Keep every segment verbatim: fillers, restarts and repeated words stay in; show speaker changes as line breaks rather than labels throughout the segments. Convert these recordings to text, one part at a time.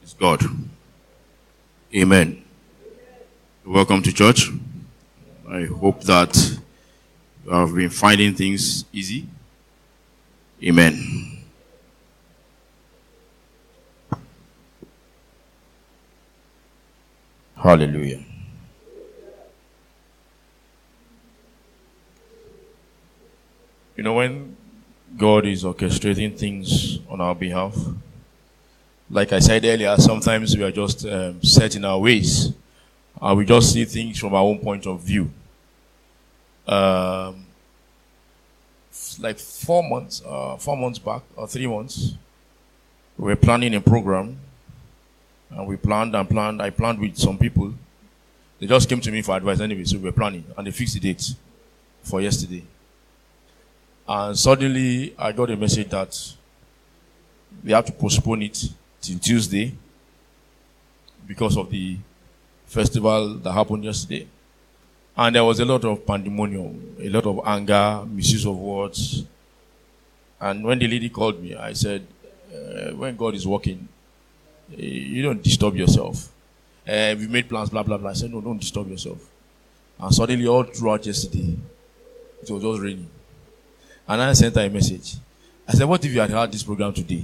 It's God. Amen. Welcome to church. I hope that you have been finding things easy. Amen. Hallelujah. You know, when God is orchestrating things on our behalf, like I said earlier, sometimes we are just um, set in our ways and we just see things from our own point of view. Um, like four months, uh, four months back, or three months, we were planning a program, and we planned and planned. I planned with some people. They just came to me for advice anyway, so we were planning, and they fixed the date for yesterday. And suddenly, I got a message that they have to postpone it till Tuesday because of the festival that happened yesterday. And there was a lot of pandemonium, a lot of anger, misuse of words. And when the lady called me, I said, uh, when God is working, uh, you don't disturb yourself. Uh, we made plans, blah, blah, blah. I said, no, don't disturb yourself. And suddenly, all throughout yesterday, it was just raining. And I sent her a message. I said, what if you had had this program today?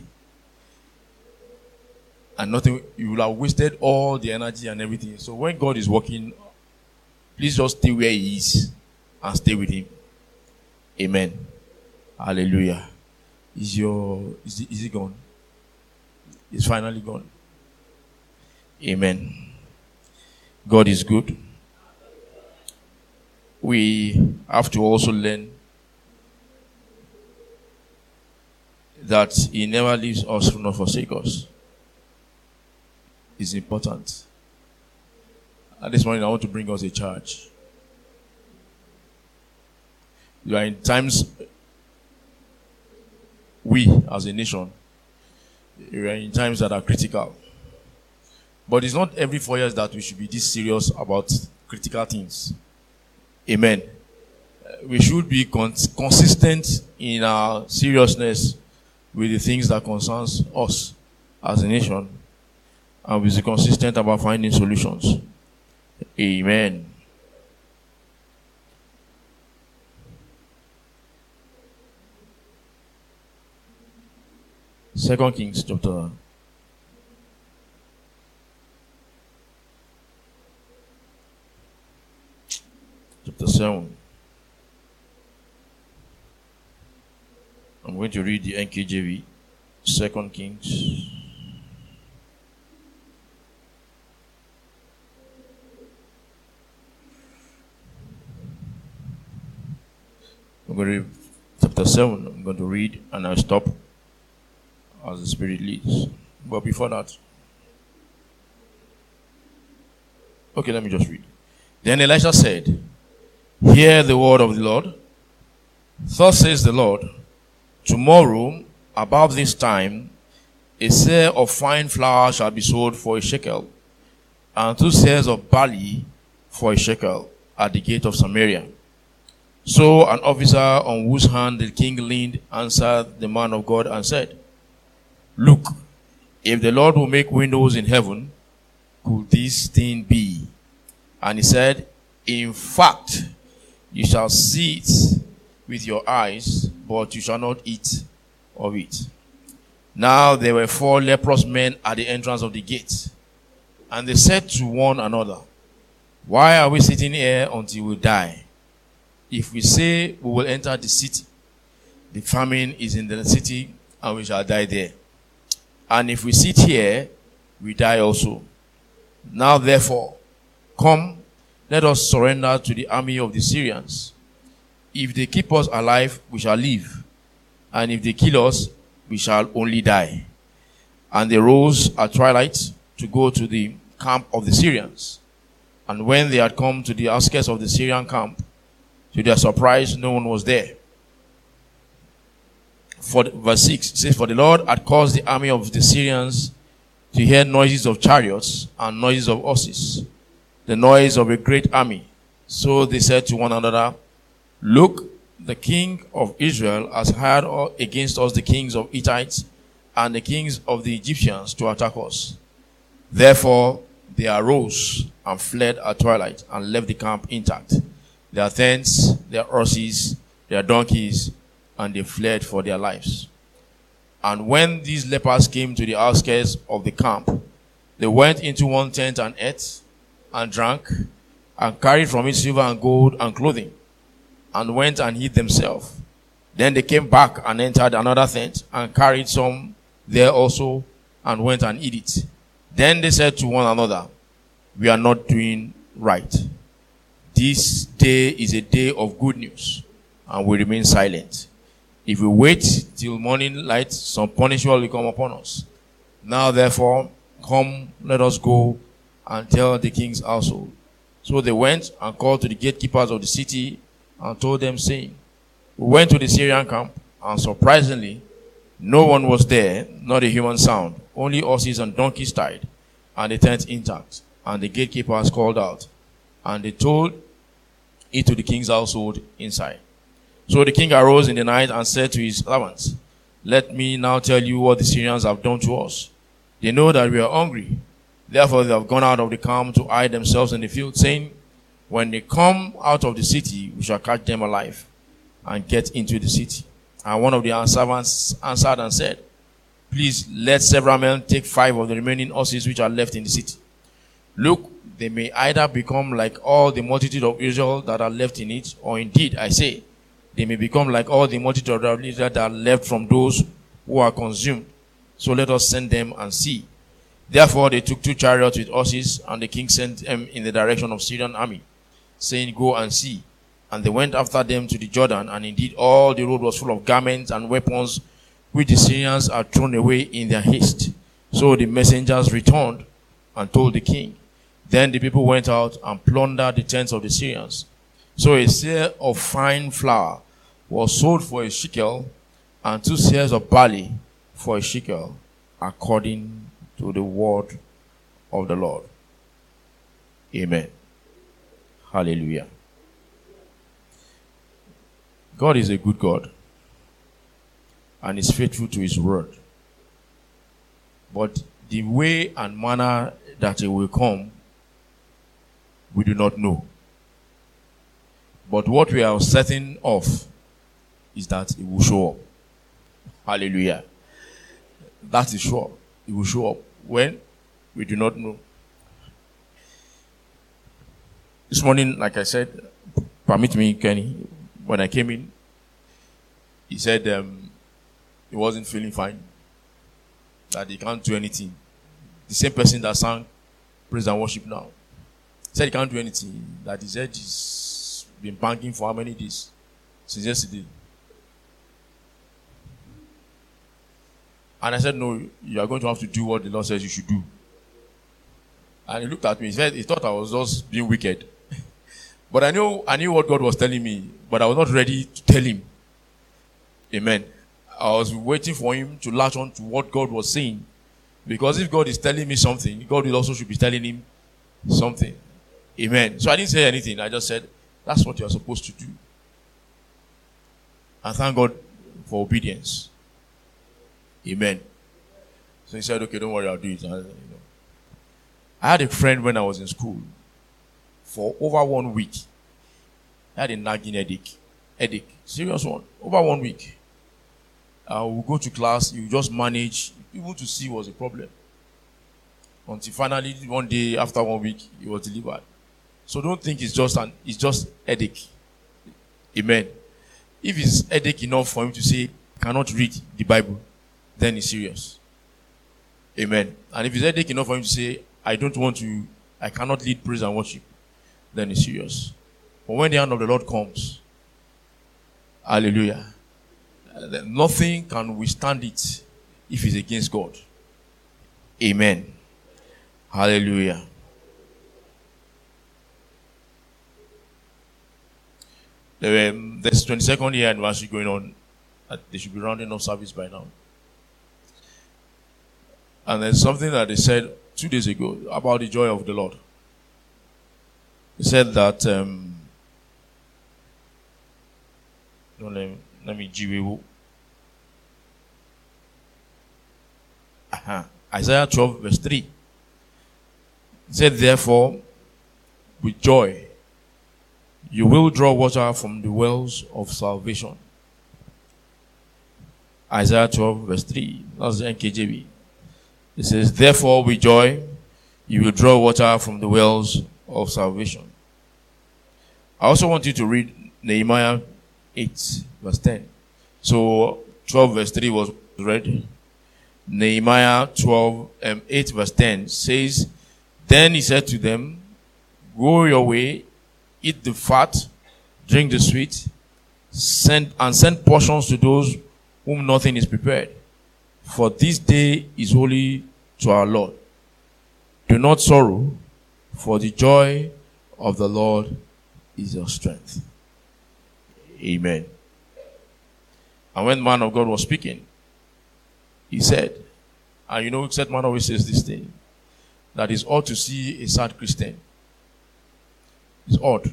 And nothing, you will have wasted all the energy and everything. So when God is working, please just stay where He is and stay with Him. Amen. Hallelujah. Is your is it, is it gone? It's finally gone. Amen. God is good. We have to also learn that He never leaves us nor forsake us. It's important. And this morning I want to bring us a charge. You are in times, we as a nation, we are in times that are critical. But it's not every four years that we should be this serious about critical things. Amen. We should be cons- consistent in our seriousness with the things that concerns us as a nation, and we be consistent about finding solutions. Amen. Second Kings chapter chapter seven. I'm going to read the N K J V. Second Kings. I'm going to read chapter seven. I'm going to read and I'll stop as the Spirit leads. But before that, okay, let me just read. Then Elisha said, hear the word of the Lord. Thus says the Lord, tomorrow, about this time, a seah of fine flour shall be sold for a shekel, and two seahs of barley for a shekel at the gate of Samaria. So an officer on whose hand the king leaned answered the man of God and said, look, if the Lord will make windows in heaven, could this thing be? And he said, in fact, you shall see it with your eyes, but you shall not eat of it. Now there were four leprous men at the entrance of the gate, and they said to one another, why are we sitting here until we die? If we say we will enter the city, the famine is in the city, and we shall die there. And if we sit here, we die also. Now therefore, come, let us surrender to the army of the Syrians. If they keep us alive, we shall live. And if they kill us, we shall only die. And they rose at twilight to go to the camp of the Syrians. And when they had come to the outskirts of the Syrian camp, to their surprise, no one was there. For the, verse six says, for the Lord had caused the army of the Syrians to hear noises of chariots and noises of horses, the noise of a great army. So they said to one another, look, the king of Israel has hired against us the kings of Hittites and the kings of the Egyptians to attack us. Therefore, they arose and fled at twilight and left the camp intact, their tents, their horses, their donkeys, and they fled for their lives. And when these lepers came to the outskirts of the camp, they went into one tent and ate and drank and carried from it silver and gold and clothing, and went and hid themselves. Then they came back and entered another tent and carried some there also and went and hid it. Then they said to one another, we are not doing right. This day is a day of good news, and we remain silent. If we wait till morning light, some punishment will come upon us. Now therefore, come, let us go and tell the king's household. So they went and called to the gatekeepers of the city and told them, saying, we went to the Syrian camp, and surprisingly, no one was there, not a human sound. Only horses and donkeys tied, and the tent intact. And the gatekeepers called out, and they told it to the king's household inside. So the king arose in the night and said to his servants, let me now tell you what the Syrians have done to us. They know that we are hungry. Therefore they have gone out of the camp to hide themselves in the field, saying, when they come out of the city, we shall catch them alive and get into the city. And one of the servants answered and said, please let several men take five of the remaining horses which are left in the city. Look, they may either become like all the multitude of Israel that are left in it, or indeed, I say, they may become like all the multitude of Israel that are left from those who are consumed. So let us send them and see. Therefore they took two chariots with horses, and the king sent them in the direction of Syrian army, saying, go and see. And they went after them to the Jordan, and indeed all the road was full of garments and weapons, which the Syrians had thrown away in their haste. So the messengers returned and told the king. Then the people went out and plundered the tents of the Syrians. So a seah of fine flour was sold for a shekel, and two seahs of barley for a shekel, according to the word of the Lord. Amen. Hallelujah. God is a good God, and is faithful to his word. But the way and manner that it will come, we do not know. But what we are certain of is that it will show up. Hallelujah. That is sure. It will show up. When? We do not know. This morning, like I said, permit me, Kenny, when I came in, he said um, he wasn't feeling fine, that he can't do anything. The same person that sang praise and worship now said he can't do anything, that his head has been banging for how many days? Since yesterday. And I said, no, you are going to have to do what the Lord says you should do. And he looked at me, he said he thought I was just being wicked. But I knew I knew what God was telling me, but I was not ready to tell him. Amen. I was waiting for him to latch on to what God was saying. Because if God is telling me something, God will also should be telling him something. Amen. So I didn't say anything. I just said, that's what you are supposed to do. And thank God for obedience. Amen. So he said, okay, don't worry, I'll do it. I, you know. I had a friend when I was in school. For over one week, I had a nagging headache. Headache. Serious one. Over one week. I would go to class, you just manage, even to see was a problem. Until finally, one day, after one week, he was delivered. So don't think it's just an it's just headache. Amen. If it's headache enough for him to say, cannot read the Bible, then it's serious. Amen. And if it's headache enough for him to say, I don't want to, I cannot lead praise and worship, then it's serious. But when the hand of the Lord comes, hallelujah, then nothing can withstand it if it's against God. Amen. Hallelujah. There's twenty-second year anniversary going on. They should be rounding up service by now. And there's something that they said two days ago about the joy of the Lord. They said that um, don't let me, let me give uh-huh. Isaiah twelve verse three. He said, therefore, with joy, you will draw water from the wells of salvation. Isaiah twelve, verse three. That's the N K J V. It says, therefore, with joy, you will draw water from the wells of salvation. I also want you to read Nehemiah eight, verse ten. So, twelve, verse three was read. Nehemiah twelve, um, eight, verse ten says, then he said to them, go your way, eat the fat, drink the sweet, send and send portions to those whom nothing is prepared. For this day is holy to our Lord. Do not sorrow, for the joy of the Lord is your strength. Amen. And when the man of God was speaking, he said, and you know, said man always says this thing, that it's odd to see a sad Christian. It's odd.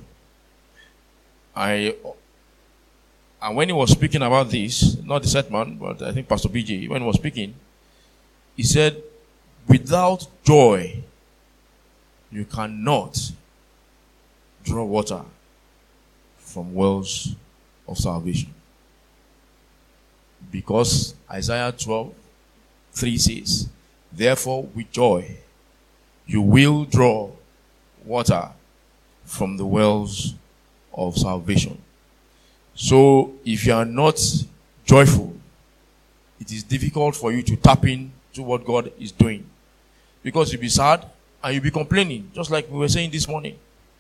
I and when he was speaking about this, not the set man, but I think Pastor B J, when he was speaking, he said, without joy, you cannot draw water from wells of salvation. Because Isaiah twelve, three says, therefore with joy, you will draw water from the wells of salvation. So, if you are not joyful, it is difficult for you to tap in to what God is doing. Because you'll be sad and you'll be complaining, just like we were saying this morning.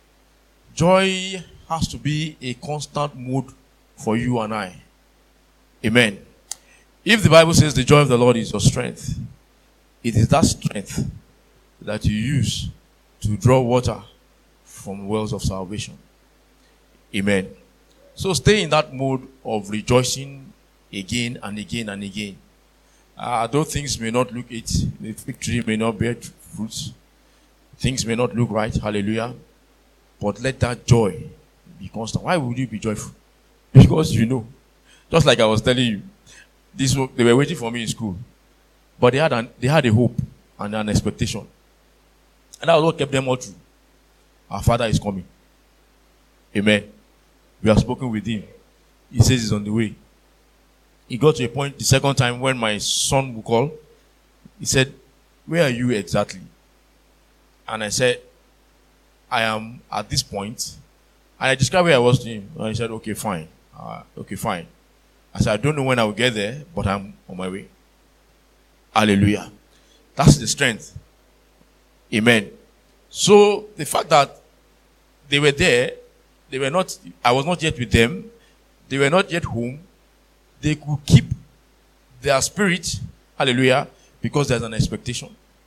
Joy has to be a constant mood for you and I. Amen. If the Bible says the joy of the Lord is your strength, it is that strength that you use to draw water from wells of salvation. Amen. So stay in that mode of rejoicing again and again and again. Uh, though things may not look it, the fig tree may not bear fruits, things may not look right, hallelujah, but let that joy be constant. Why would you be joyful? Because you know, just like I was telling you, this they were waiting for me in school, but they had an, they had a hope and an expectation, and that was what kept them all true. Our Father is coming. Amen. We have spoken with him. He says he's on the way. He got to a point the second time when my son would call. He said, where are you exactly? And I said, I am at this point. And I described where I was to him. And he said, okay, fine. Uh, okay, fine. I said, I don't know when I will get there, but I'm on my way. Hallelujah. That's the strength. Amen. So the fact that they were there, they were not, I was not yet with them, they were not yet home, they could keep their spirit, hallelujah, because there's an expectation.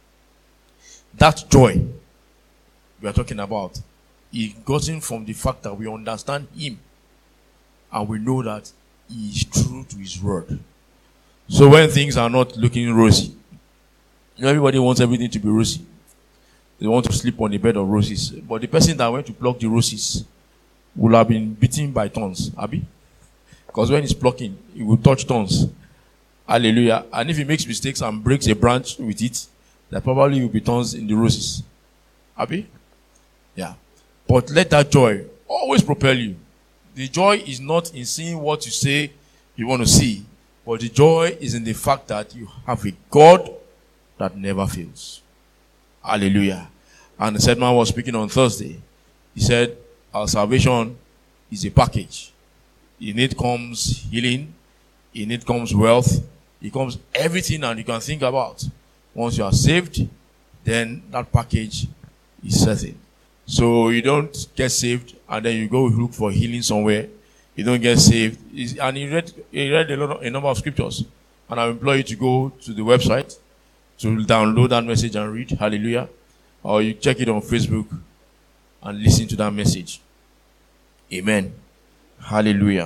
That joy we are talking about is gotten from the fact that we understand him and we know that he is true to his word. So when things are not looking rosy, you know, everybody wants everything to be rosy. They want to sleep on a bed of roses. But the person that went to pluck the roses will have been beaten by thorns, Abi. Because when he's plucking, he will touch thorns. Hallelujah. And if he makes mistakes and breaks a branch with it, there probably will be thorns in the roses. Abi? Yeah. But let that joy always propel you. The joy is not in seeing what you say you want to see, but the joy is in the fact that you have a God that never fails. Hallelujah. And the said man was speaking on Thursday. He said, our salvation is a package. In it comes healing. In it comes wealth. It comes everything that you can think about. Once you are saved, then that package is certain. So you don't get saved and then you go look for healing somewhere. You don't get saved. It's, and he read, he read a, lot of, a number of scriptures. And I implore you to go to the website to download that message and read. Hallelujah. Or you check it on Facebook and listen to that message. Amen. Hallelujah.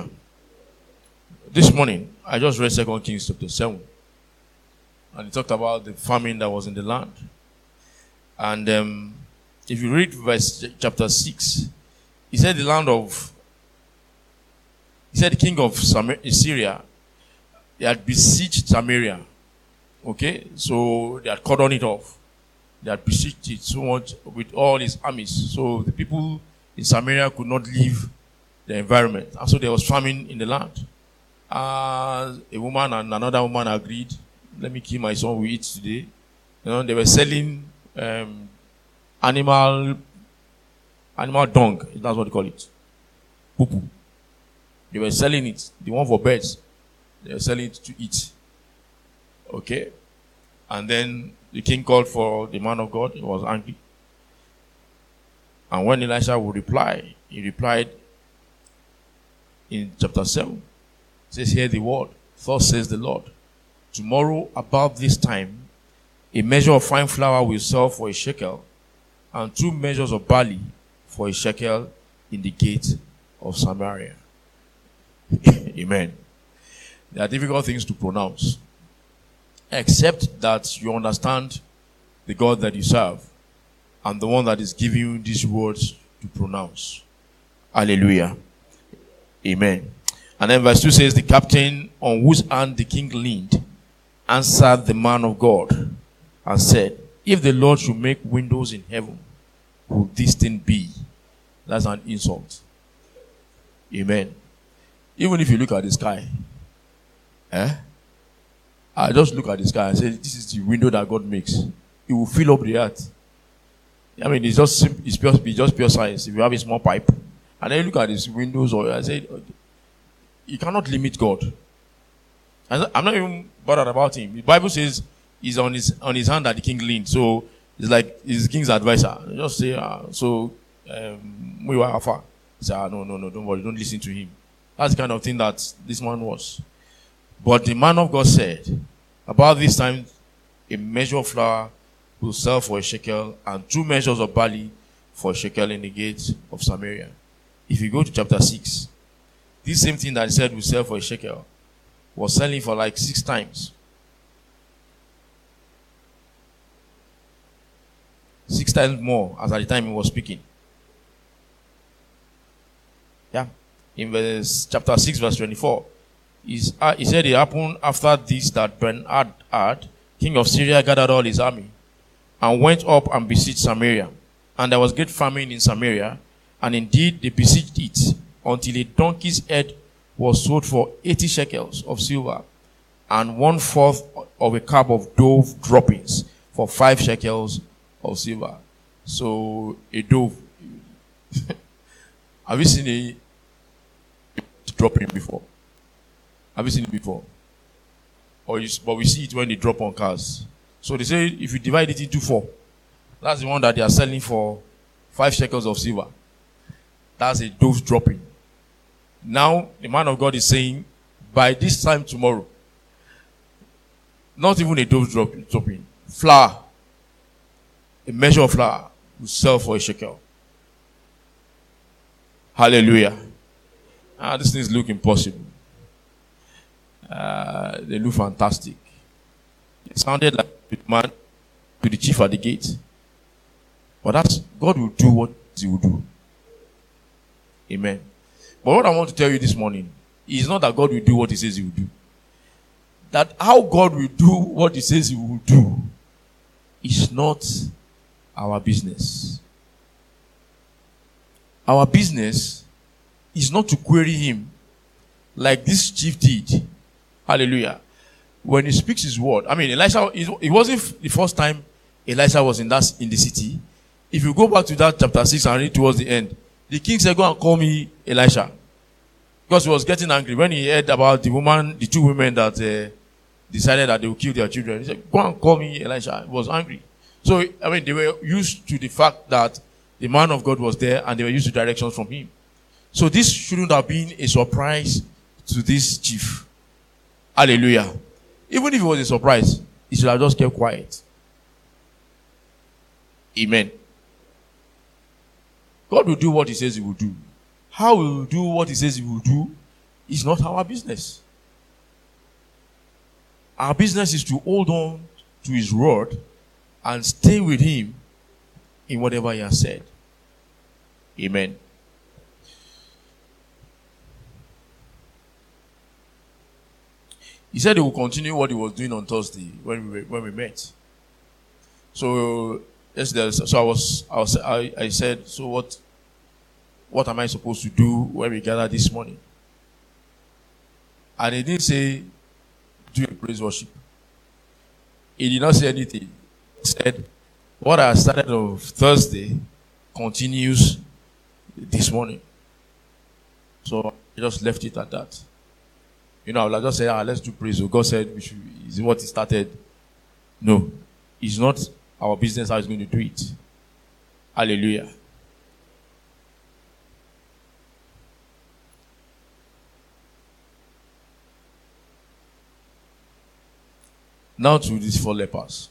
This morning, I just read Second Kings chapter seven. And it talked about the famine that was in the land. And um, if you read verse chapter six, he said the land of, he said the king of Syria, they had besieged Samaria. Okay? So they had cut on it off. They had besieged it so much with all his armies. So the people in Samaria could not leave the environment. And so there was famine in the land. Uh, a woman and another woman agreed, let me kill my son, we eat today. You know, they were selling um, animal animal dung, that's what they call it. Poo-poo. They were selling it, the one for birds. They were selling it to eat. Okay? And then the king called for the man of God. He was angry. And when Elisha would reply, he replied in chapter seven. It says, hear the word. Thus says the Lord. Tomorrow about this time, a measure of fine flour will sell for a shekel, and two measures of barley for a shekel in the gate of Samaria. Amen. There are difficult things to pronounce, except that you understand the God that you serve and the one that is giving you these words to pronounce. Hallelujah. Amen. And then verse two says, the captain on whose hand the king leaned answered the man of God and said, if the Lord should make windows in heaven, would this thing be? That's an insult. Amen. Even if you look at the sky, eh? I just look at the sky and say, this is the window that God makes. It will fill up the earth. I mean, it's just it's pure, it's just pure science. If you have a small pipe, and then you look at these windows, or I say, you cannot limit God. I'm not even bothered about him. The Bible says he's on his on his hand that the king leaned. So it's like he's the king's advisor. Just say, uh, so um, we were afar. Say, ah, no, no, no, don't worry, don't listen to him. That's the kind of thing that this man was. But the man of God said, about this time, a measure of flour will sell for a shekel, and two measures of barley for a shekel in the gate of Samaria. If you go to chapter six, this same thing that he said will sell for a shekel was selling for like six times. Six times more as at the time he was speaking. Yeah. In verse chapter six, verse twenty-four. Is, uh, he said it happened after this that Ben-Hadad, king of Syria, gathered all his army and went up and besieged Samaria. And there was great famine in Samaria, and indeed they besieged it until a donkey's head was sold for eighty shekels of silver, and one fourth of a cup of dove droppings for five shekels of silver. So a dove. Have you seen a dropping before? Have you seen it before? Or you, but we see it when they drop on cars. So they say if you divide it into four, that's the one that they are selling for five shekels of silver. That's a dove dropping. Now the man of God is saying, by this time tomorrow, not even a dove dropping, flour, a measure of flour will sell for a shekel. Hallelujah. Ah, these things look impossible. Uh, they look fantastic. It sounded like the man to the chief at the gate. But that's God will do what he will do. Amen. But what I want to tell you this morning is not that God will do what he says he will do. That how God will do what he says he will do is not our business. Our business is not to query him like this chief did. Hallelujah. When he speaks his word. I mean, Elisha, it wasn't the first time Elisha was in that in the city. If you go back to that chapter six and read towards the end, the king said, go and call me Elisha. Because he was getting angry. When he heard about the woman, the two women that uh, decided that they would kill their children, he said, go and call me Elisha. He was angry. So, I mean, they were used to the fact that the man of God was there and they were used to directions from him. So this shouldn't have been a surprise to this chief. Hallelujah. Even if it was a surprise, he should have just kept quiet. Amen. God will do what he says he will do. How he will do what he says he will do is not our business. Our business is to hold on to his word and stay with him in whatever he has said. Amen. He said he will continue what he was doing on Thursday when we, when we met. So yesterday, so I was, I was, I, I said, so what, what am I supposed to do when we gather this morning? And he didn't say, do a praise worship. He did not say anything. He said, what I started on Thursday continues this morning. So I just left it at that. You know, I will just say, ah, let's do praise. So God said, we should, is what he started. No, it's not our business how he's going to do it. Hallelujah. Now to these four lepers.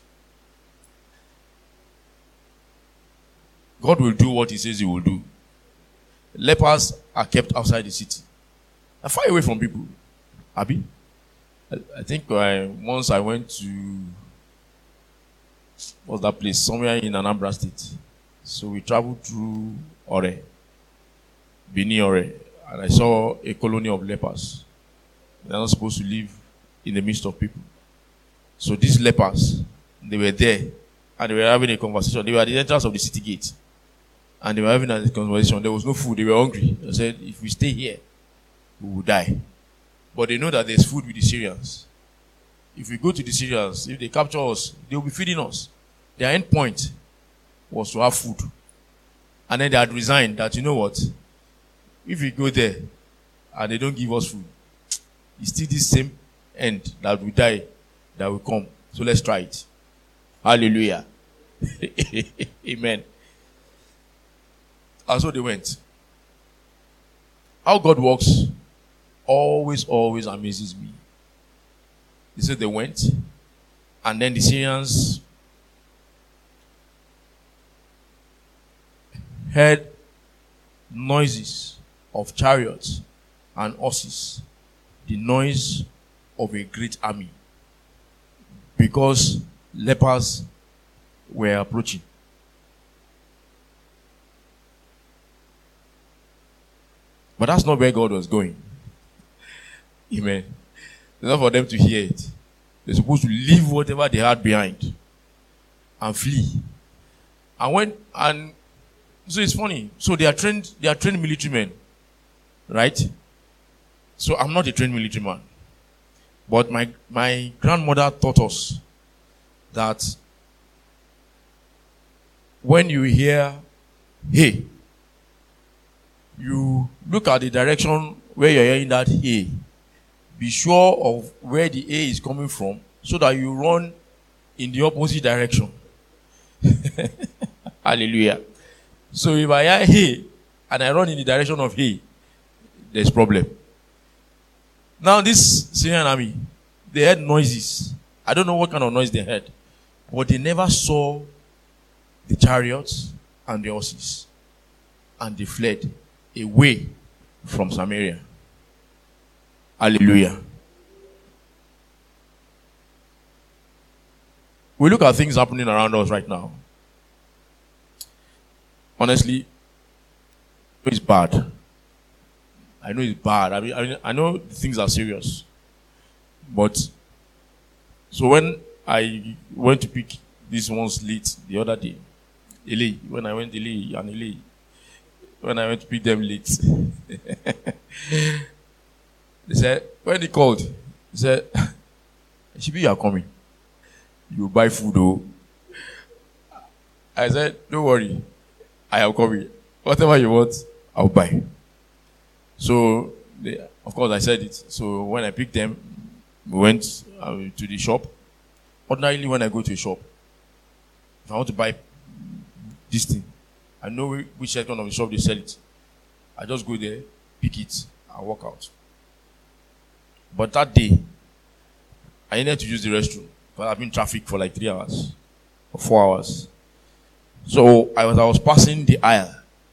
God will do what he says he will do. Lepers are kept outside the city. They're far away from people. Abi? I, I think uh, once I went to, what's that place? Somewhere in Anambra State. So we traveled through Ore, Bini Ore, and I saw a colony of lepers. They're not supposed to live in the midst of people. So these lepers, they were there, and they were having a conversation. They were at the entrance of the city gate, and they were having a conversation. There was no food. They were hungry. They said, if we stay here, we will die. But they know that there's food with the Syrians. If we go to the Syrians, if they capture us, they will be feeding us. Their end point was to have food. And then they had resigned that, you know what, if we go there and they don't give us food, it's still the same end that we die, that will come. So let's try it. Hallelujah. Amen. And so they went. How God works always, always amazes me. They said they went, and then the Syrians heard noises of chariots and horses, the noise of a great army, because lepers were approaching. But that's not where God was going. Amen. It's not for them to hear it. They're supposed to leave whatever they had behind and flee. And when and so it's funny. So they are trained, they are trained military men. Right? So I'm not a trained military man. But my my grandmother taught us that when you hear hey, you look at the direction where you're hearing that hey. Be sure of where the A is coming from so that you run in the opposite direction. Hallelujah. So if I hear hey and I run in the direction of hey, there's problem. Now this Syrian army, they heard noises. I don't know what kind of noise they heard, but they never saw the chariots and the horses, and they fled away from Samaria. Hallelujah. We look at things happening around us right now. Honestly, it's bad. I know it's bad. I mean, I, mean, I know things are serious. But, so when I went to pick these ones late the other day, Eli, when I went Eli and Eli, when I went to pick them late, they said, when he called, he said, Shibi, you are coming. You buy food, though. I said, don't worry. I am coming. Whatever you want, I'll buy. So, they, of course, I said it. So, when I picked them, we went uh, to the shop. Ordinarily, when I go to a shop, if I want to buy this thing, I know which section of the shop they sell it. I just go there, pick it, and walk out. But that day, I needed to use the restroom. But I've been in traffic for like three hours or four hours. So I was I was passing the aisle.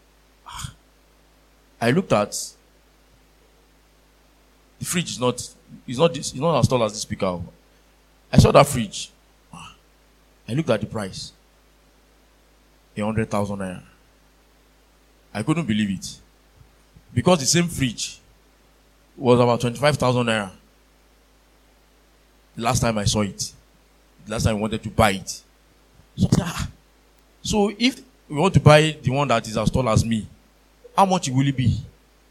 I looked at the fridge. Is not it's not this, it's not as tall as this speaker. I saw that fridge. I looked at the price. A hundred thousand naira. I couldn't believe it, because the same fridge was about twenty-five thousand naira. The last time I saw it, the last time I wanted to buy it. So, ah, so if we want to buy the one that is as tall as me, how much will it be?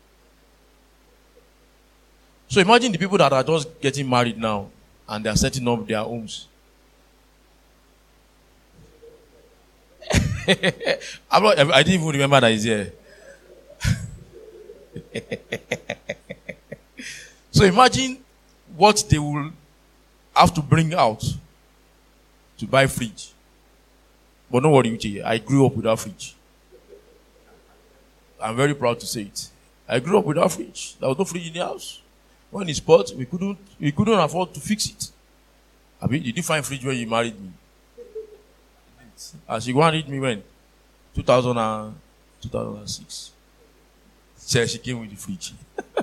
So imagine the people that are just getting married now and they are setting up their homes. I'm not, I didn't even remember that he's here. So imagine what they will have to bring out to buy fridge. But don't worry, Uche, I grew up without fridge. I'm very proud to say it. I grew up without fridge. There was no fridge in the house. When it's spoiled, we couldn't we couldn't afford to fix it. I mean, did you find fridge when you married me? As you go and read me when? two thousand and, two thousand six. So she came with the fridge.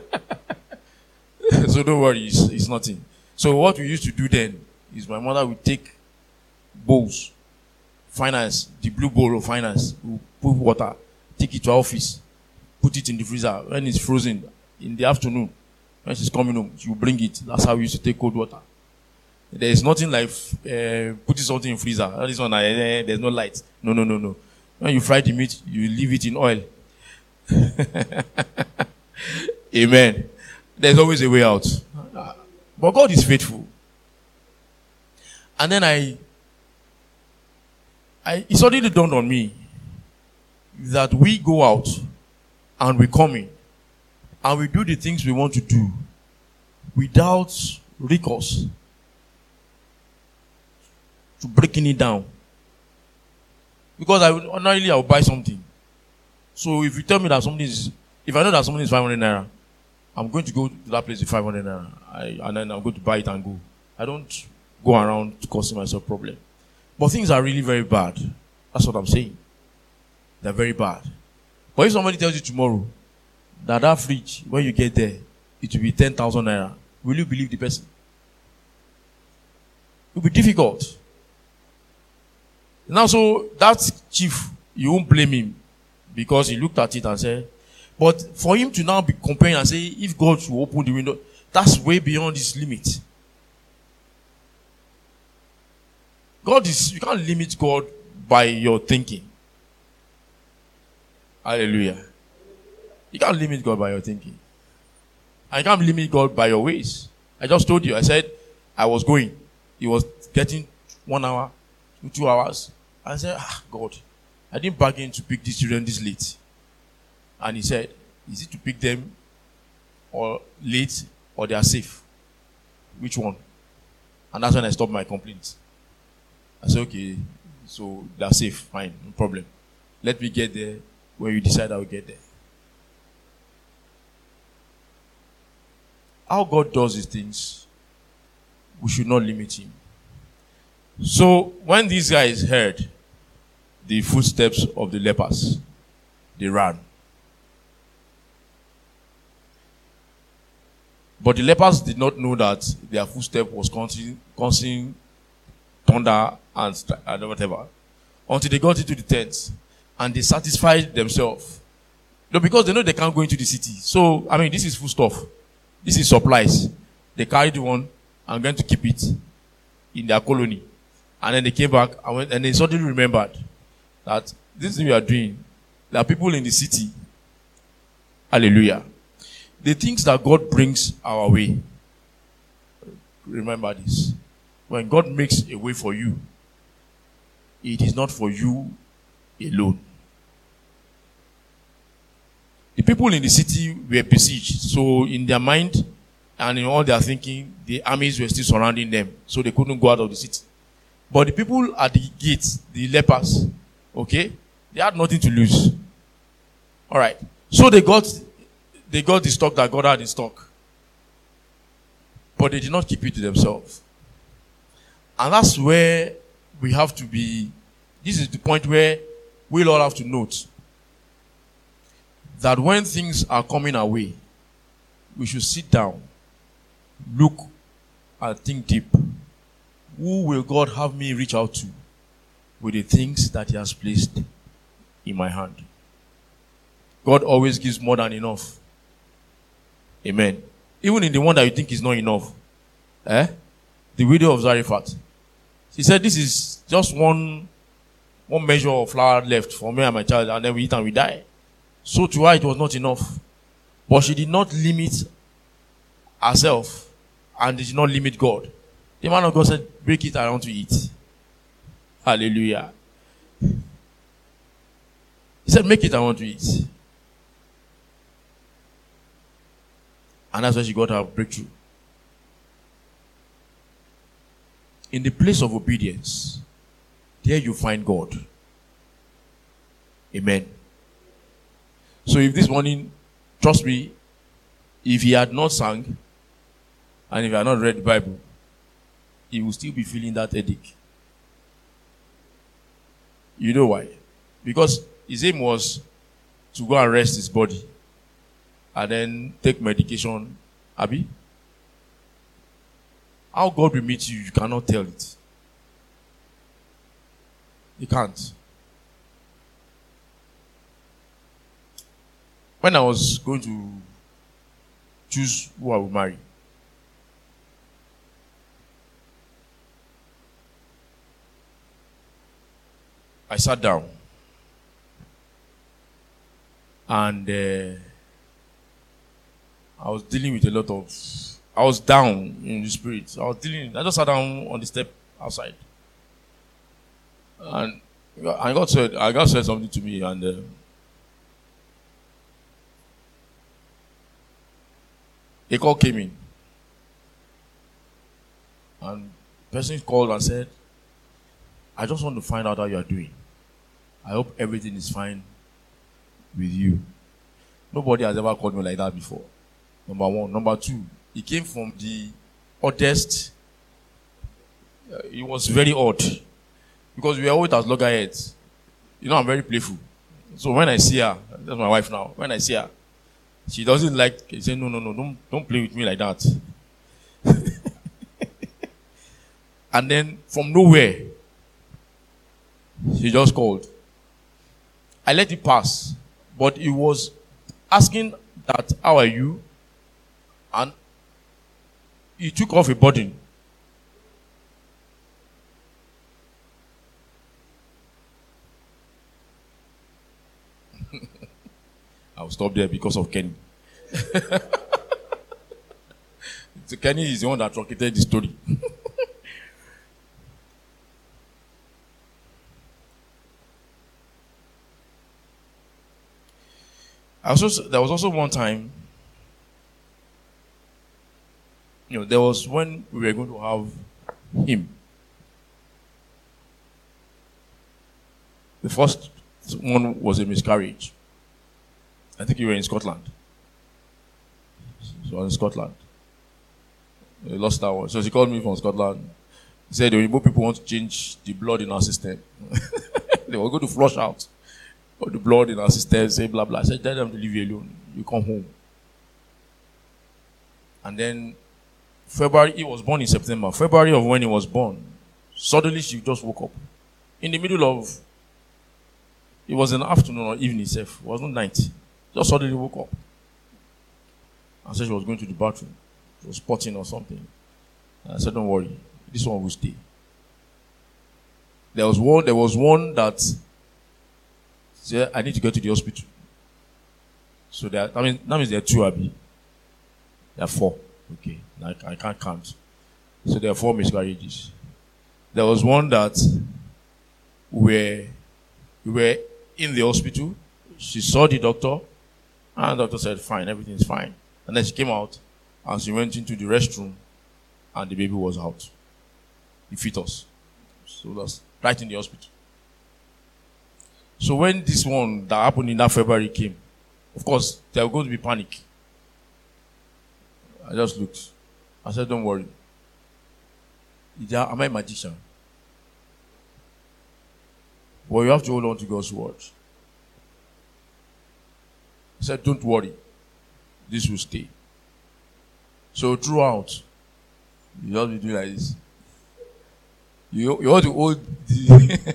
So don't worry, it's, it's nothing. So what we used to do then is my mother would take bowls, finance, the blue bowl of finance, we'll put water, take it to our office, put it in the freezer. When it's frozen, in the afternoon, when she's coming home, she will bring it. That's how we used to take cold water. There is nothing like uh, putting something in freezer. This one, uh, there's no light. No, no, no, no. When you fry the meat, you leave it in oil. Amen. There's always a way out. But God is faithful. And then I, I it suddenly dawned on me that we go out and we come in and we do the things we want to do without recourse to breaking it down. Because I would ordinarily I would buy something. So if you tell me that something is, if I know that something is five hundred naira, I'm going to go to that place with five hundred naira, I, and then I'm going to buy it and go. I don't go around causing myself problem. But things are really very bad. That's what I'm saying. They're very bad. But if somebody tells you tomorrow that that fridge, when you get there, it will be ten thousand naira, will you believe the person? It will be difficult. Now, so that chief, you won't blame him because he looked at it and said, but for him to now be comparing and say, if God should open the window, that's way beyond his limit. God is, you can't limit God by your thinking. Hallelujah. You can't limit God by your thinking. And you can't limit God by your ways. I just told you, I said, I was going. He was getting one hour, two hours. I said, ah, God, I didn't bargain to pick these children this late. And he said, is it to pick them or late or they are safe? Which one? And that's when I stopped my complaints. I said, okay, so they are safe, fine, no problem. Let me get there when you decide I will get there. How God does these things, we should not limit him. So when these guys heard the footsteps of the lepers, they ran. But the lepers did not know that their footstep was causing, causing thunder and, and whatever. Until they got into the tents and they satisfied themselves. No, because they know they can't go into the city. So, I mean, this is food stuff. This is supplies. They carried one and going to keep it in their colony. And then they came back and, went, and they suddenly remembered that this thing we are doing, there are people in the city. Hallelujah. The things that God brings our way. Remember this. When God makes a way for you, it is not for you alone. The people in the city were besieged. So in their mind and in all their thinking, the armies were still surrounding them. So they couldn't go out of the city. But the people at the gates, the lepers, okay, they had nothing to lose. All right. So they got, they got the stock that God had in stock. But they did not keep it to themselves. And that's where we have to be. This is the point where we'll all have to note that when things are coming our way, we should sit down, look, and think deep. Who will God have me reach out to with the things that he has placed in my hand? God always gives more than enough. Amen. Even in the one that you think is not enough. Eh? The widow of Zarephath. She said, this is just one one measure of flour left for me and my child, and then we eat and we die. So to her, it was not enough. But she did not limit herself, and did not limit God. The man of God said, break it, I want to eat. Hallelujah. He said, make it, I want to eat. And that's when she got her breakthrough. In the place of obedience, there you find God. Amen. So if this morning, trust me, if he had not sung, and if he had not read the Bible, he will still be feeling that headache. You know why? Because his aim was to go and rest his body and then take medication. Abi? How God will meet you, you cannot tell it. You can't. When I was going to choose who I would marry, I sat down and uh, I was dealing with a lot of, I was down in the spirit. I was dealing, I just sat down on the step outside. And I got said, I got said something to me, and uh, a call came in. And the person called and said, I just want to find out how you are doing. I hope everything is fine with you. Nobody has ever called me like that before. Number one. Number two, he came from the oddest. Uh, it was very odd. Because we are always as loggerheads. You know, I'm very playful. So when I see her, that's my wife now, when I see her, she doesn't like, she says, no, no, no, don't, don't play with me like that. And then from nowhere, she just called. I let it pass. But he was asking that, how are you? And he took off a burden. I'll stop there because of Kenny. So Kenny is the one that truncated the story. I also, there was also one time, you know, there was when we were going to have him. The first one was a miscarriage. I think you were in Scotland. So I was in Scotland. They lost that one. So she called me from Scotland. He said the Igbo people want to change the blood in our system. They were going to flush out all the blood in our system, say blah blah. I said, tell them to leave you alone. You come home. And then February, he was born in September. February of when he was born, suddenly she just woke up. In the middle of, it was an afternoon or evening itself. It was not night. Just suddenly woke up. And said she was going to the bathroom. She was potting or something. And I said, don't worry. This one will stay. There was one, there was one that said, I need to go to the hospital. So there, I mean, that means there are two, Abby. There are four. Okay. I, I can't count. So there are four miscarriages. There was one that where we were in the hospital. She saw the doctor. And the doctor said, fine, everything's fine. And then she came out and she went into the restroom and the baby was out. The fetus. So that's right in the hospital. So when this one that happened in that February came, of course, there was going to be panic. I just looked. I said, don't worry. Am I a magician? Well, you have to hold on to God's word. He said, don't worry. This will stay. So throughout, you just be doing like this. You, you want to hold the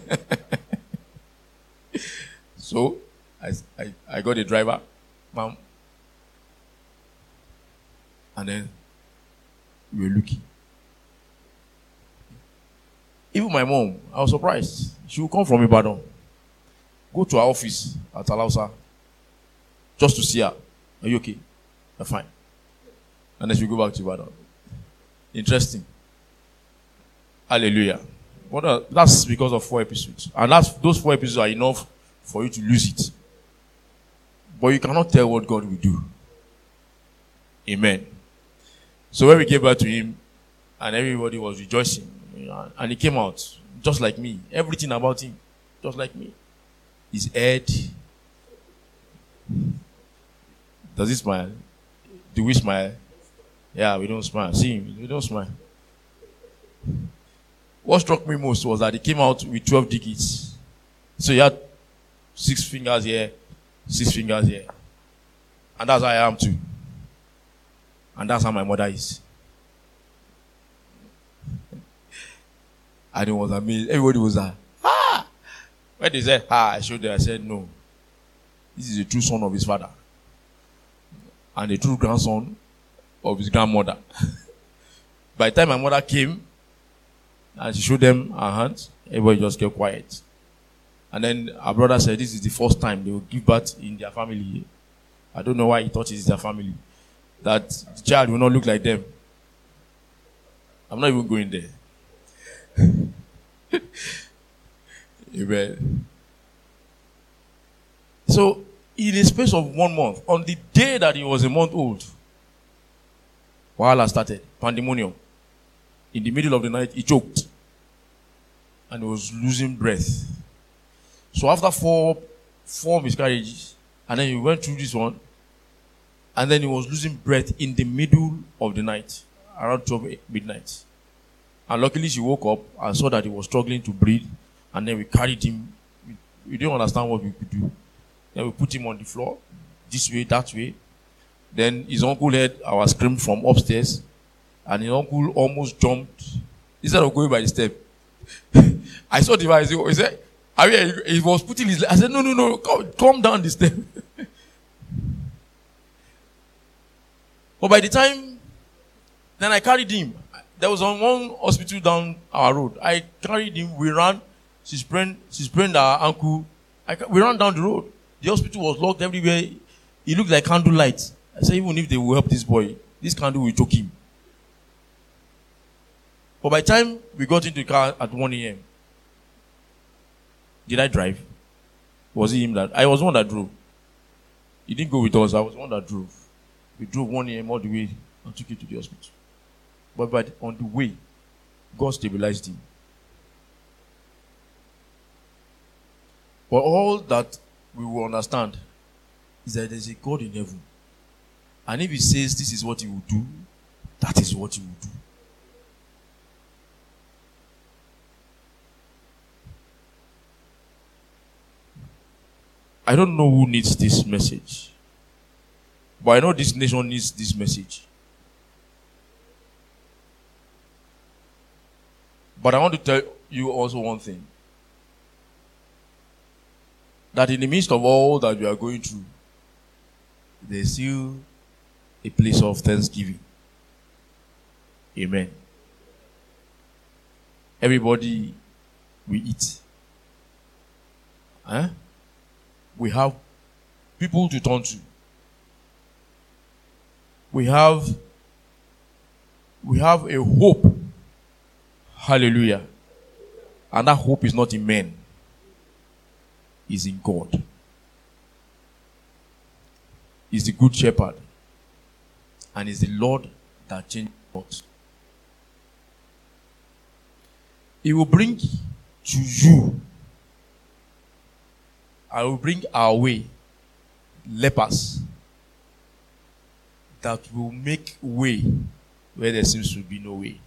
So, I, I, I got a driver, mom. And then we were looking. Even my mom, I was surprised. She would come from Ibadan, go to her office at Alausa, just to see her. Are you okay? I'm fine. And then she go back to Ibadan. Interesting. Hallelujah. But uh, that's because of four episodes. And that's those four episodes are enough for you to lose it. But you cannot tell what God will do. Amen. So when we came back to him, and everybody was rejoicing, and he came out just like me. Everything about him, just like me. His head. Does he smile? Do we smile? Yeah, we don't smile. See him, we don't smile. What struck me most was that he came out with twelve digits. So he had six fingers here, six fingers here. And that's how I am too. And that's how my mother is. And it was amazing. Everybody was like, ah! When they said, ah, I showed them, I said, no. This is the true son of his father. And the true grandson of his grandmother. By the time my mother came, and she showed them her hands, everybody just kept quiet. And then our brother said, this is the first time they will give birth in their family. I don't know why he thought it is their family. That the child will not look like them. I'm not even going there. Amen. So, in a space of one month, on the day that he was a month old, Wahala started, pandemonium. In the middle of the night, he choked. And he was losing breath. So after four, four miscarriages, and then he went through this one, and then he was losing breath in the middle of the night, around twelve midnight. And luckily she woke up and saw that he was struggling to breathe, and then we carried him. We, we didn't understand what we could do. Then we put him on the floor, this way, that way. Then his uncle heard our scream from upstairs, and his uncle almost jumped instead of going by the step. I saw the device. He said, I mean, he was putting his leg. I said, no, no, no, come, come down the step. But by the time, then I carried him. There was on one hospital down our road. I carried him. We ran. She sprained, she sprained her ankle. I, we ran down the road. The hospital was locked everywhere. It looked like candlelight. I said, even if they will help this boy, this candle will choke him. But by the time we got into the car at one a.m., did I drive? Was it him that? I was the one that drove. He didn't go with us. I was the one that drove. We drove one a.m. all the way and took him to the hospital. But by the, on the way, God stabilized him. But all that we will understand is that there is a God in heaven. And if he says this is what he will do, that is what he will do. I don't know who needs this message. But I know this nation needs this message. But I want to tell you also one thing. That in the midst of all that we are going through, there's still a place of thanksgiving. Amen. Everybody we eat. Huh? We have people to turn to. We have we have a hope. Hallelujah. And that hope is not in men. It's in God. He's the good shepherd. And it's the Lord that changes us. He will bring to you, I will bring our way lepers that will make way where there seems to be no way.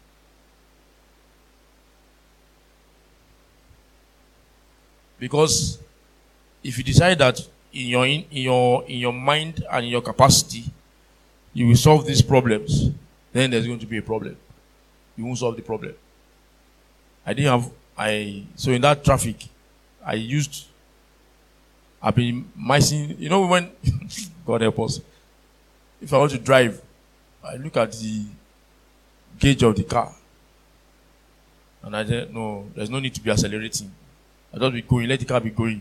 Because if you decide that in your in, in your in your mind and in your capacity you will solve these problems, then there's going to be a problem. You won't solve the problem. I didn't have I so in that traffic I used I've been missing, you know, when God help us. If I want to drive, I look at the gauge of the car. And I said, no, there's no need to be accelerating. I just be going, let the car be going.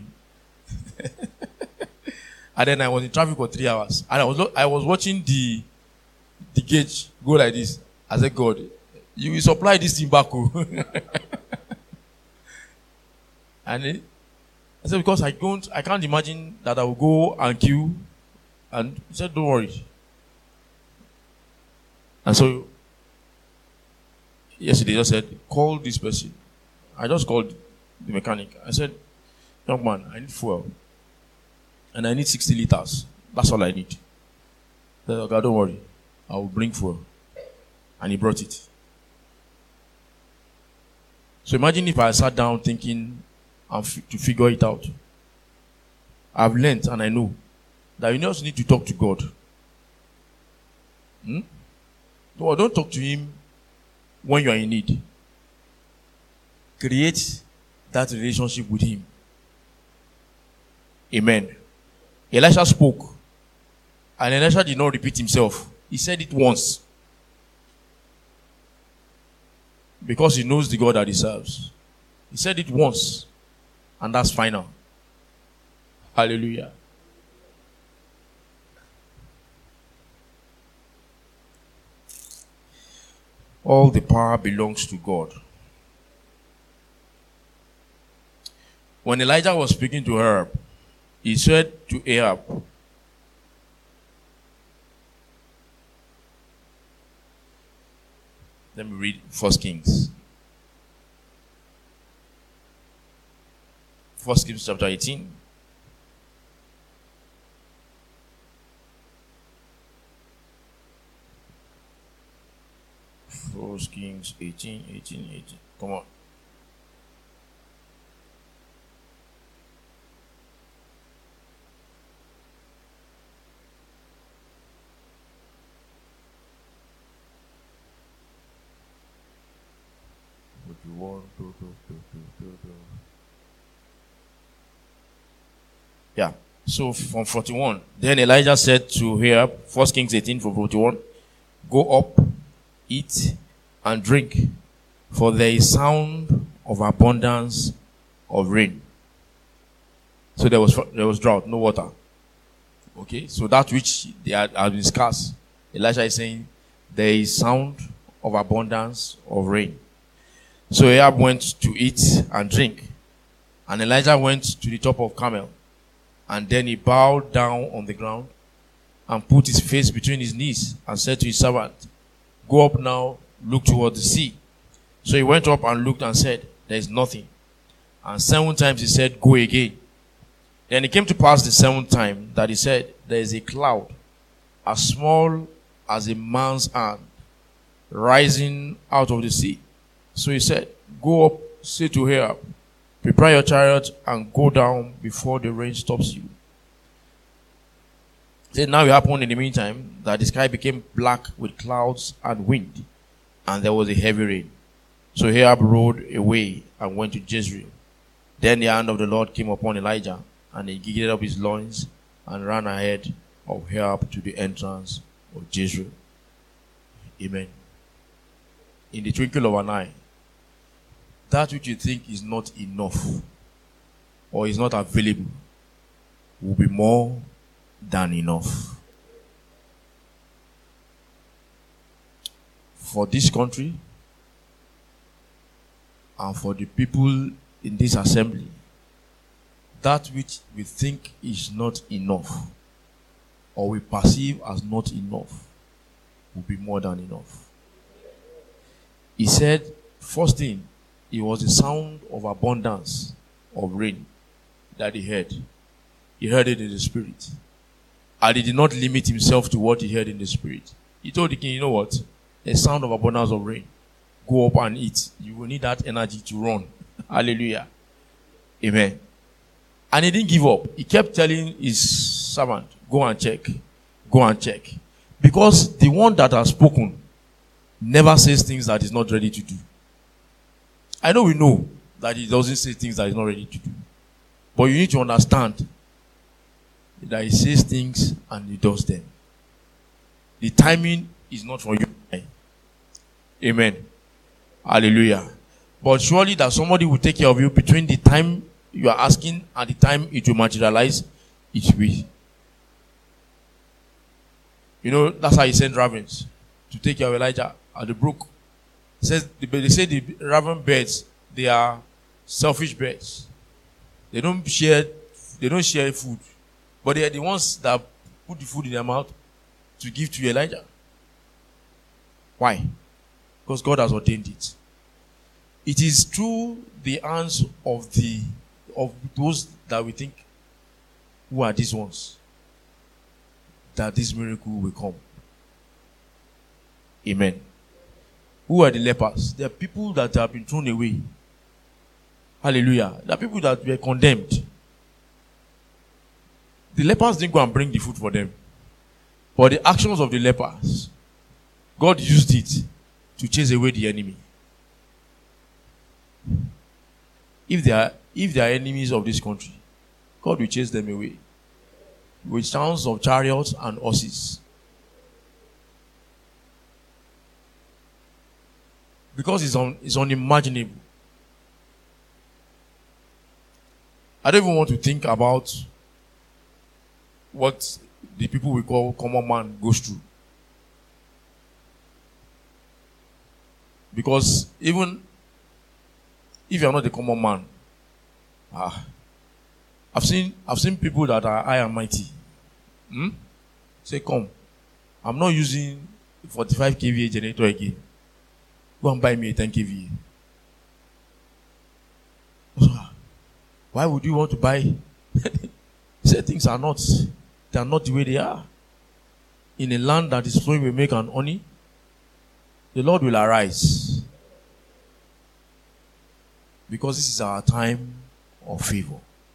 And then I was in traffic for three hours. And I was I was watching the the gauge go like this. I said, God, you will supply this thing back. And it, I said, because I don't, I can't imagine that I will go and queue. And he said, don't worry. And so, yesterday, just said, call this person. I just called the mechanic. I said, young man, I need fuel. And I need sixty liters. That's all I need. He said, okay, don't worry. I will bring fuel. And he brought it. So imagine if I sat down thinking and f- to figure it out. I've learned and I know that you also need to talk to God. Hmm? No, don't talk to him when you are in need. Create that relationship with him. Amen. Elisha spoke. And Elisha did not repeat himself. He said it once. Because he knows the God that he serves. He said it once. And that's final. Hallelujah. All the power belongs to God. When Elijah was speaking to Ahab, he said to Ahab, let me read First Kings. First Kings chapter eighteen. First Kings eighteen, eighteen, eighteen. Come on. Yeah. So from forty-one. Then Elijah said to Ahab, First Kings eighteen from forty-one, go up, eat and drink, for there is sound of abundance of rain. So there was there was drought, no water. Okay, so that which they had, had been scarce, Elijah is saying there is sound of abundance of rain. So Ahab went to eat and drink, and Elijah went to the top of Carmel, and then he bowed down on the ground and put his face between his knees and said to his servant, go up now, look toward the sea. So he went up and looked and said, there is nothing. And seven times he said, go again. Then it came to pass the seventh time that he said, there is a cloud as small as a man's hand rising out of the sea. So he said, go up, say to Ahab, prepare your chariot and go down before the rain stops you. He said, now it happened in the meantime that the sky became black with clouds and wind, and there was a heavy rain. So Ahab rode away and went to Jezreel. Then the hand of the Lord came upon Elijah, and he girded up his loins and ran ahead of Ahab to the entrance of Jezreel. Amen. In the twinkle of an eye, that which you think is not enough or is not available will be more than enough. For this country and for the people in this assembly, that which we think is not enough or we perceive as not enough will be more than enough. He said, first thing, it was the sound of abundance of rain that he heard. He heard it in the spirit. And he did not limit himself to what he heard in the spirit. He told the king, you know what? A sound of abundance of rain. Go up and eat. You will need that energy to run. Hallelujah. Amen. And he didn't give up. He kept telling his servant, go and check. Go and check. Because the one that has spoken never says things that he's not ready to do. I know we know that he doesn't say things that he's not ready to do. But you need to understand that he says things and he does them. The timing is not for you. Amen. Hallelujah. But surely that somebody will take care of you between the time you are asking and the time it will materialize, it will. You know, that's how he sent ravens to take care of Elijah at the brook. He says, they say the raven birds, they are selfish birds. They don't share, they don't share food. But they are the ones that put the food in their mouth to give to Elijah. Why? Because God has ordained it. It is through the hands of the of those that we think, who are these ones, that this miracle will come. Amen. Who are the lepers? They are people that have been thrown away. Hallelujah. They are people that were condemned. The lepers didn't go and bring the food for them. But the actions of the lepers, God used it to chase away the enemy. If they are if they are enemies of this country, God will chase them away with sounds of chariots and horses. Because it's, un, it's unimaginable. I don't even want to think about what the people we call common man goes through. Because even if you are not a common man, ah, I've seen I've seen people that are high and mighty. Hmm? Say, come, I'm not using forty-five k V A generator again. Go and buy me a ten k V A. Why would you want to buy? Say things are not, they are not the way they are. In a land that is flowing with milk and honey, the Lord will arise. Because this is our time of favor.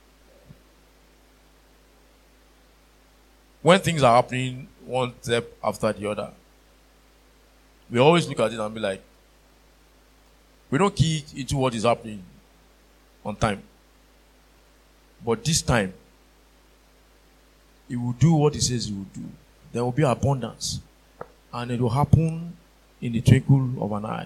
When things are happening one step after the other, we always look at it and be like, we don't key into what is happening on time. But this time, He will do what He says He will do. There will be abundance. And it will happen in the twinkle of an eye.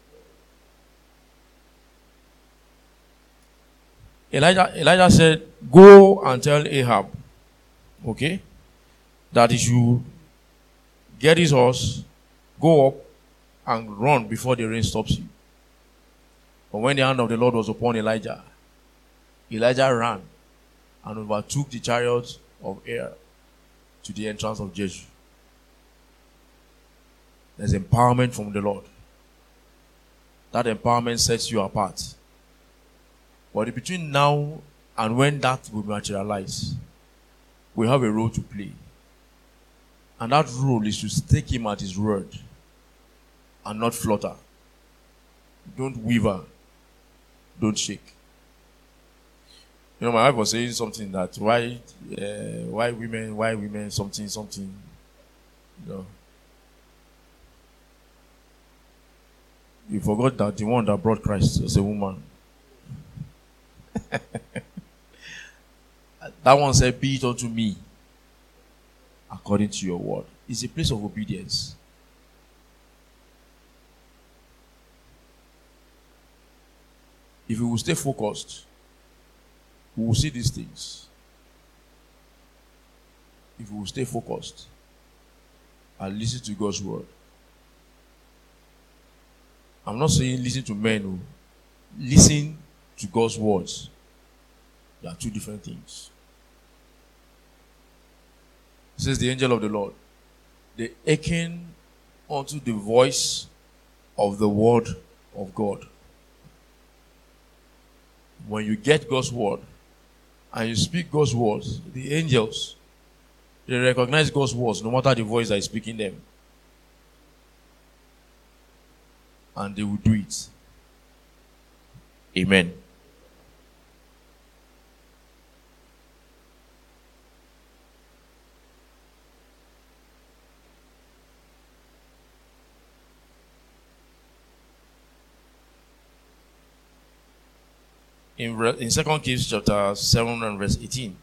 Elijah, Elijah said, go and tell Ahab, okay, that he should get his horse, go up, and run before the rain stops you. But when the hand of the Lord was upon Elijah, Elijah ran and overtook the chariot of Ahab to the entrance of Jezreel. There's empowerment from the Lord. That empowerment sets you apart. But between now and when that will materialize, we have a role to play. And that role is to take Him at His word and not flutter. Don't waver. Don't shake. You know, my wife was saying something that why, uh, why women, why women, something, something. You know, you forgot that the one that brought Christ was a woman. That one said, be it unto me according to your word. It's a place of obedience. If we will stay focused, we will see these things. If we will stay focused and listen to God's word. I'm not saying listen to men who listen to God's words. They are two different things. It says the angel of the Lord, they hearken unto the voice of the word of God. When you get God's word and you speak God's words, the angels, they recognize God's words no matter the voice that is speaking them. And they will do it. Amen. In, in Second Kings chapter seven and verse eighteen.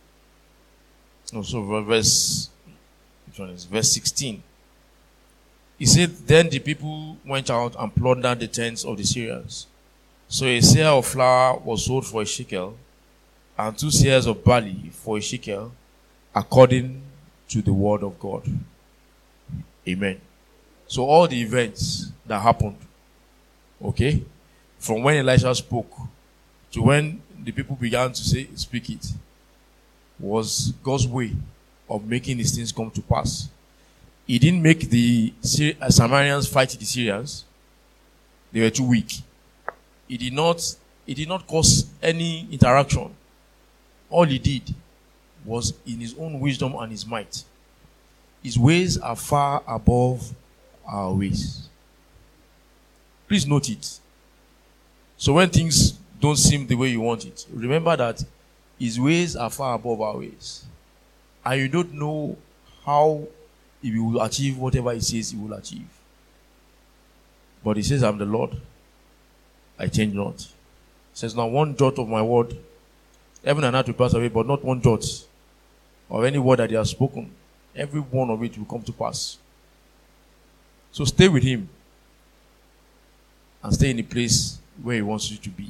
Also verse, which one is verse sixteen. He said, then the people went out and plundered the tents of the Syrians. So a seah of flour was sold for a shekel, and two seahs of barley for a shekel, according to the word of God. Amen. So all the events that happened, okay, from when Elisha spoke to when the people began to say, speak it, was God's way of making these things come to pass. He didn't make the Samaritans fight the Syrians. They were too weak. He did not, he did not cause any interaction. All he did was in his own wisdom and his might. His ways are far above our ways. Please note it. So when things don't seem the way you want it, remember that his ways are far above our ways. And you don't know how he will achieve whatever he says he will achieve. But he says, I'm the Lord. I change not. He says, now one jot of my word, heaven and earth will pass away, but not one jot of any word that he has spoken. Every one of it will come to pass. So stay with him and stay in the place where he wants you to be.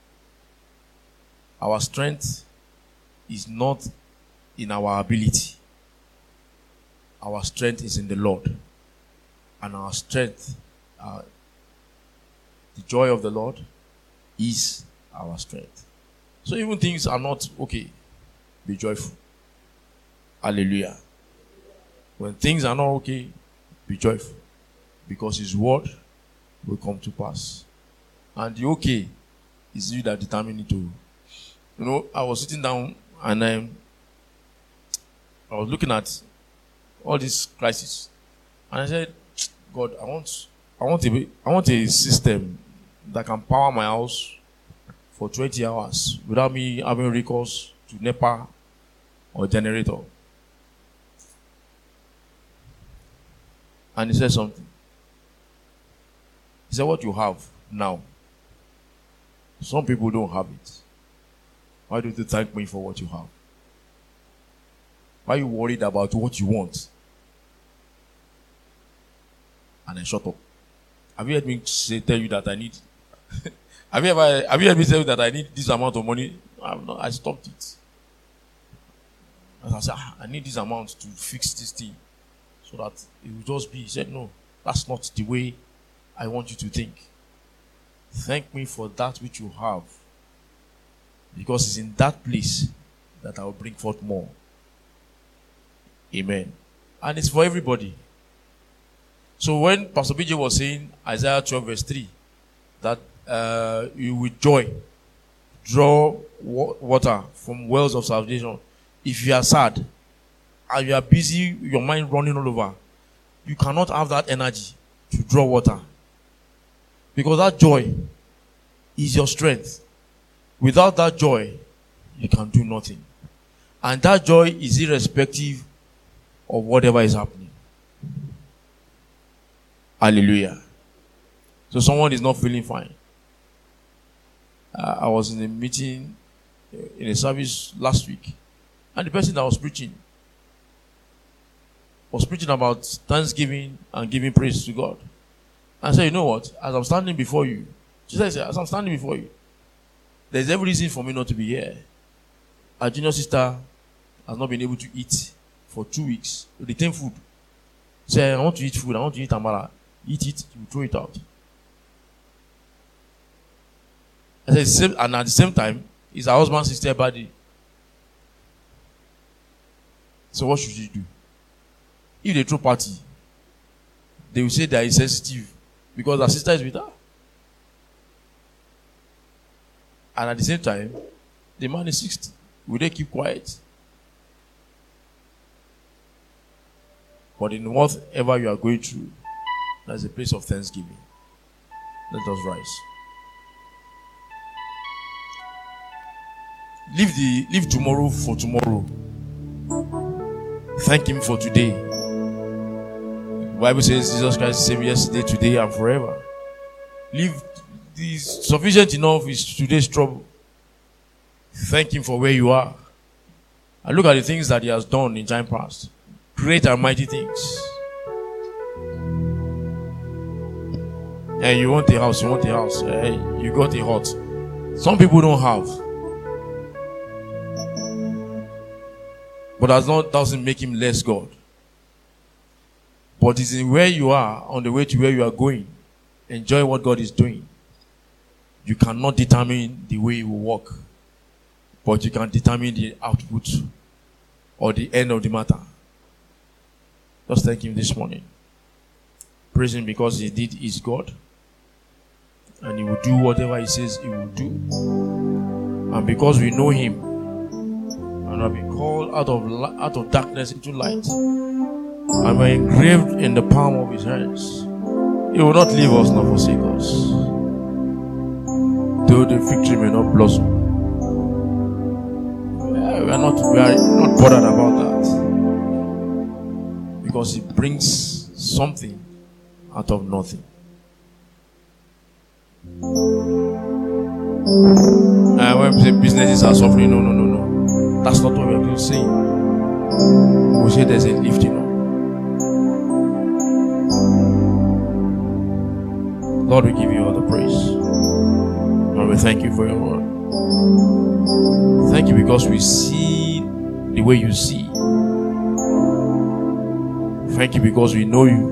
Our strength is not in our ability. Our strength is in the Lord. And our strength, uh, the joy of the Lord is our strength. So even things are not okay, be joyful. Hallelujah. When things are not okay, be joyful. Because his word will come to pass. And the okay is you that determine it to. You know, I was sitting down and um, I was looking at all these crises. And I said, God, I want I want a, I want a system that can power my house for twenty hours without me having recourse to NEPA or generator. And he said something. He said, what you have now, some people don't have it. Why don't you thank me for what you have? Why are you worried about what you want? And I shut up. Have you heard me say, tell you that I need... have you ever have you heard me tell you that I need this amount of money? I'm not, I stopped it. And I said, ah, I need this amount to fix this thing so that it will just be. He said, no, that's not the way I want you to think. Thank me for that which you have. Because it's in that place that I will bring forth more. Amen. And it's for everybody. So when Pastor B J was saying, Isaiah twelve verse three, that uh, you with joy draw wa- water from wells of salvation. If you are sad and you are busy, your mind running all over, you cannot have that energy to draw water. Because that joy is your strength. Without that joy, you can do nothing. And that joy is irrespective of whatever is happening. Hallelujah. So someone is not feeling fine. Uh, I was in a meeting, uh, in a service last week, and the person that was preaching was preaching about thanksgiving and giving praise to God. And I said, you know what? As I'm standing before you, she said, as I'm standing before you, there's every reason for me not to be here. Our junior sister has not been able to eat for two weeks. Retain food. Say, I want to eat food. I want to eat amala. Eat it, you throw it out. I said, and at the same time, it's her husband's sister's birthday. So what should she do? If they throw party, they will say they are insensitive because her sister is with her. And at the same time, the man is sixty. Will they keep quiet? But in whatever you are going through, there's a place of thanksgiving. Let us rise. Leave the leave tomorrow for tomorrow. Thank him for today. The Bible says Jesus Christ is the same yesterday, today, and forever. Leave this sufficient enough is today's trouble. Thank him for where you are. And look at the things that he has done in time past. Great and mighty things. Hey, you want a house, you want a house. Hey, you got a hut. Some people don't have. But that not doesn't make him less God. But it's in where you are, on the way to where you are going. Enjoy what God is doing. You cannot determine the way you will walk. But you can determine the output or the end of the matter. Just thank him this morning. Praise him because he did his God. And he will do whatever he says he will do. And because we know him and have been called out of out of darkness into light, and we're engraved in the palm of his hands, he will not leave us nor forsake us. Though the victory may not blossom, we are not we are not bothered about that. Because he brings something out of nothing. And when we say businesses are suffering, no, no, no, no. That's not what we're saying. We say there's a lifting up. Lord, we give you all the praise. Lord, we thank you for your word. Thank you because we see the way you see. Thank you because we know you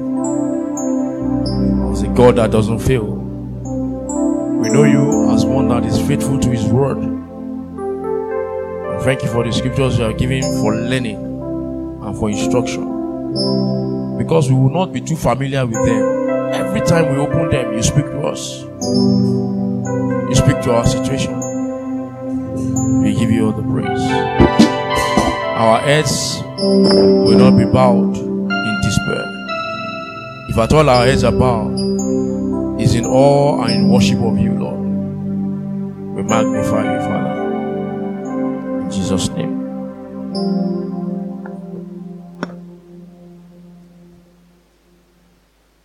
as a God that doesn't fail. We know you as one that is faithful to his word. And thank you for the scriptures you are giving for learning and for instruction. Because we will not be too familiar with them. Every time we open them, you speak to us. You speak to our situation. We give you all the praise. Our heads will not be bowed in despair. If at all our heads are bowed, it's in awe and in worship of you, Lord. We magnify you, Father. In Jesus' name.